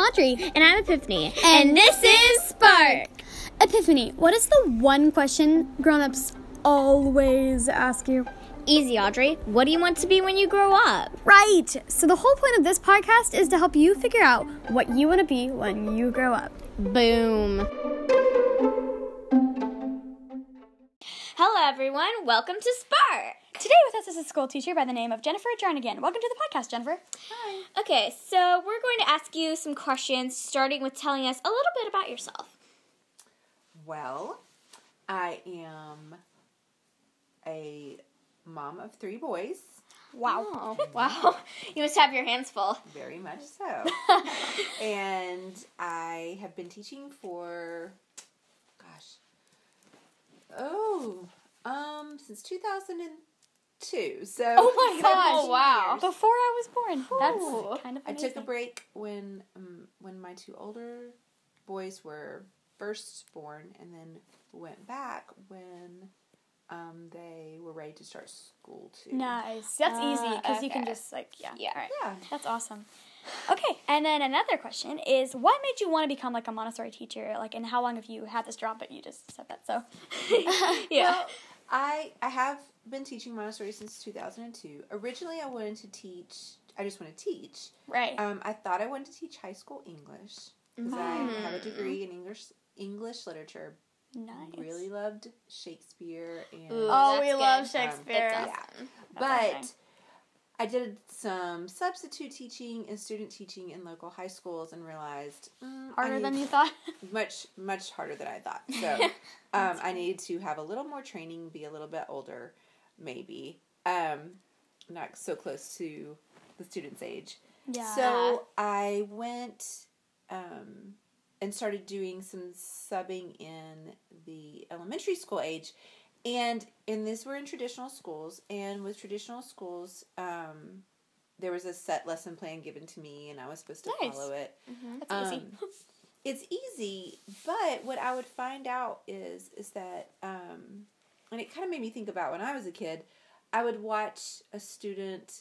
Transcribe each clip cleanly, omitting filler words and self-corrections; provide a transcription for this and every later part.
Audrey. And I'm Epiphany. And this is Spark. Epiphany, what is the one question grown-ups always ask you? Easy, Audrey. What do you want to be when you grow up? Right. So the whole point of this podcast is to help you figure out what you want to be when you grow up. Boom. Hello, everyone. Welcome to Spark. Today with us is a school teacher by the name of Jennifer Jernigan. Welcome to the podcast, Jennifer. Hi. Okay, so we're going to ask you some questions, starting with telling us a little bit about yourself. Well, I am a mom of 3 boys. Wow. Oh, wow. You must have your hands full. Very much so. And I have been teaching for, since 2002. So oh my gosh. Oh, wow. Before I was born. Ooh. That's kind of amazing. I took a break when my 2 older boys were first born, and then went back when they were ready to start school too. Nice. That's easy because you can okay. just Yeah. All right. Yeah. That's awesome. Okay, and then another question is, what made you want to become like a Montessori teacher? Like, and how long have you had this job? But you just said that, so. Yeah. Well, I have been teaching Montessori since 2002. Originally, I wanted to teach. I just want to teach. Right. I thought I wanted to teach high school English because I have a degree in English literature. Nice. Really loved Shakespeare and Ooh, Oh, that's we good. love Shakespeare. That's yeah. awesome. That's But I did some substitute teaching and student teaching in local high schools and realized Harder than you thought? much harder than I thought. So I needed to have a little more training, be a little bit older, maybe. Not so close to the student's age. Yeah. So I went and started doing some subbing in the elementary school age. And these were in traditional schools. And with traditional schools, there was a set lesson plan given to me, and I was supposed to follow it. Mm-hmm. That's easy. It's easy, but what I would find out is that, and it kind of made me think about when I was a kid, I would watch a student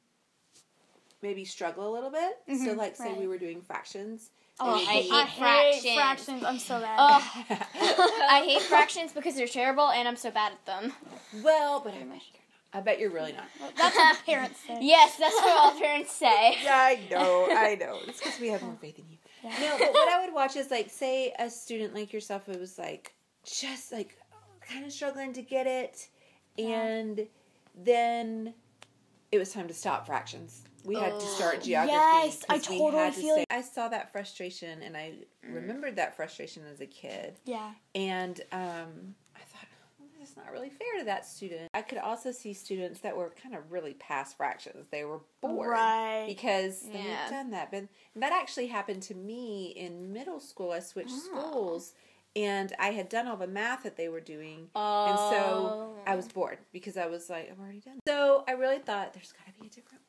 maybe struggle a little bit. So, like, say we were doing fractions. Oh, and it'd I be- hate fractions. I'm so bad. Oh, I hate fractions because they're terrible, and I'm so bad at them. Well, but I bet you're really not. That's what parents say. Yes, that's what all parents say. Yeah, I know. It's because we have more faith in you. Yeah. No, but what I would watch is, like, say a student like yourself, it was, like, just, like, kind of struggling to get it, and then it was time to stop fractions. We had to start geography. Yes, I 'cause we totally had to feel say- I saw that frustration, and I remembered that frustration as a kid. Yeah. And I thought, that's not really fair to that student. I could also see students that were kind of really past fractions. They were bored. Right. Because they Yeah. had done that. But that actually happened to me in middle school. I switched schools, and I had done all the math that they were doing. And so I was bored because I was like, I've already done it. So I really thought, there's got to be a different way.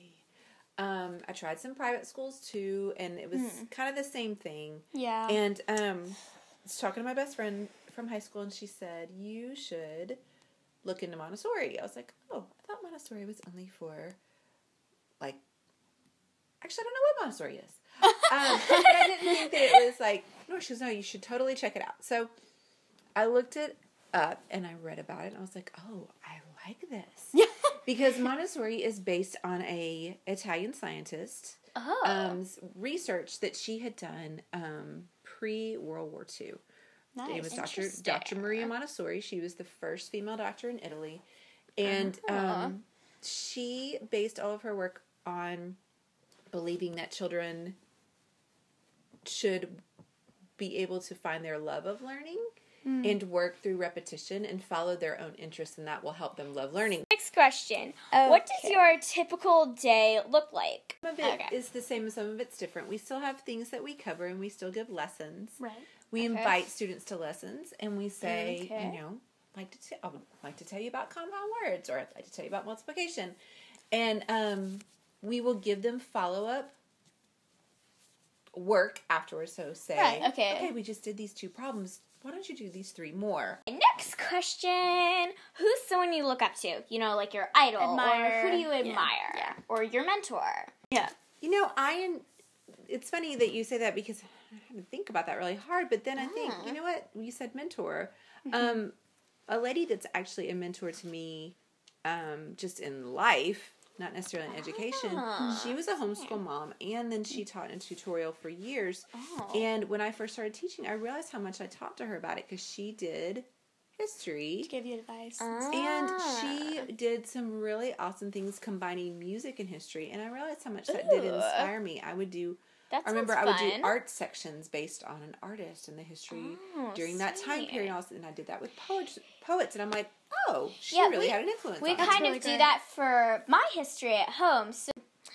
I tried some private schools too, and it was kind of the same thing. Yeah. And I was talking to my best friend from high school, and she said, you should look into Montessori. I was like, oh, I thought Montessori was only for, like, actually, I don't know what Montessori is. But I didn't think that it was like, no, she goes, no, you should totally check it out. So I looked it up, and I read about it, and I was like, oh, I like this. Yeah. Because Montessori is based on a Italian scientist research that she had done pre-World War II. Nice. It was Dr. Maria Montessori. She was the first female doctor in Italy. And she based all of her work on believing that children should be able to find their love of learning and work through repetition and follow their own interests, and that will help them love learning. Next question. What does your typical day look like? Some of it is the same and some of it's different. We still have things that we cover, and we still give lessons. Right. We invite students to lessons, and we say, I would like to tell you about compound words, or I'd like to tell you about multiplication. And we will give them follow-up work afterwards. So say, okay, we just did these 2 problems. Why don't you do these 3 more? Next question. Who's someone you look up to? You know, like your idol. Admire. Or who do you admire? Yeah. Or your mentor? Yeah. You know, it's funny that you say that because I had to think about that really hard. But then I think, you know what? You said mentor. A lady that's actually a mentor to me, just in life, not necessarily in education. She was a homeschool mom, and then she taught in a tutorial for years. And when I first started teaching, I realized how much I taught to her about it because she did history. She gave you advice. And she did some really awesome things combining music and history. And I realized how much that did inspire me. I would do That I remember sounds I would fun. do art sections based on an artist and the history during that time sweet. period. Also, and I did that with poets, and I'm like, oh, she Yeah, really we- had an influence. We on me. kind really of do great. that for my history at home. So,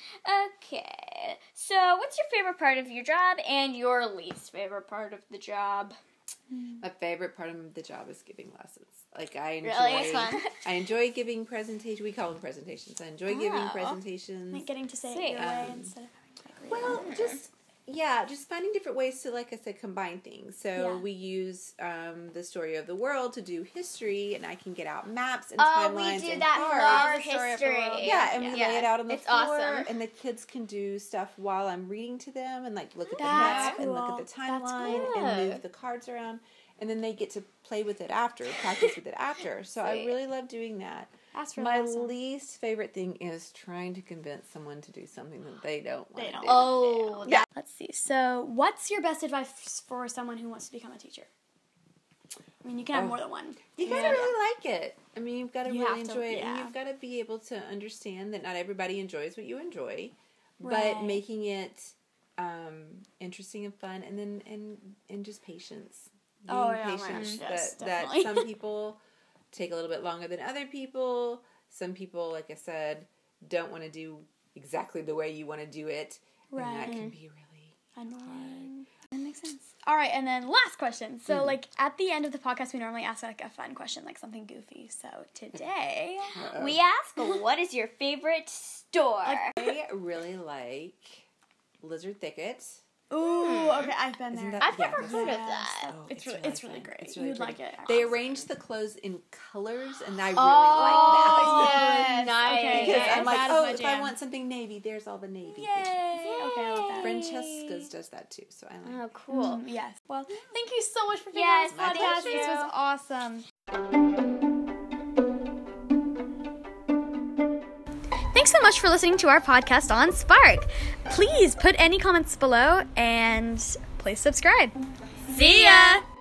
okay. So, what's your favorite part of your job and your least favorite part of the job? My favorite part of the job is giving lessons. Like I enjoy, Really? It's fun. I enjoy giving presentations. We call them presentations. I enjoy giving Oh. presentations. Like getting to say Sweet. it your way instead of having to Well, just finding different ways to, like I said, combine things. So Yeah. we use the story of the world to do history, and I can get out maps and Oh, we timelines do and that cards. for our The story of the history. world. Yeah, and we lay it out on the It's floor, awesome. and the kids can do stuff while I'm reading to them, and like look at the That's map and look cool. at the That's timeline cool. and move the cards around, and then they get to play with it after, practice with it after. So I Sweet. really love doing that. That's really My awesome. least favorite thing is trying to convince someone to do something that they don't want They to don't do. Oh, Yeah. Let's see. So, what's your best advice for someone who wants to become a teacher? I mean, you can have more than one. You gotta really like it. I mean, you've got to You really have to, enjoy it, and yeah. you've got to be able to understand that not everybody enjoys what you enjoy, Right. but making it interesting and fun, and then and just patience. Being Oh, yeah, patient. right. Yes, that definitely. some people take a little bit longer than other people. Some people, like I said, don't want to do exactly the way you want to do it, and that Right. can be really Annoying. That makes sense. All right, and then last question. So, like at the end of the podcast, we normally ask like a fun question, like something goofy. So today, we ask, what is your favorite store? I really like Lizard Thicket. ooh, okay, I've been Isn't there. that- I've yeah, never that's- heard of Yes. that. Oh, It's really fun. great. It's really You'd pretty. like it. They Awesome. arrange the clothes in colors, and I really Oh, like that. yes. Nice. Okay, Because yeah, I'm like, that is oh, my if I jam. want something navy, there's all the navy. things. Yay! Okay, I love that. Francesca's does that too, so I like. Oh, cool. Yes. Well, thank you so much for being Yes, on this my podcast. pleasure. This was awesome. Thanks so much for listening to our podcast on Spark. Please put any comments below and please subscribe. See ya!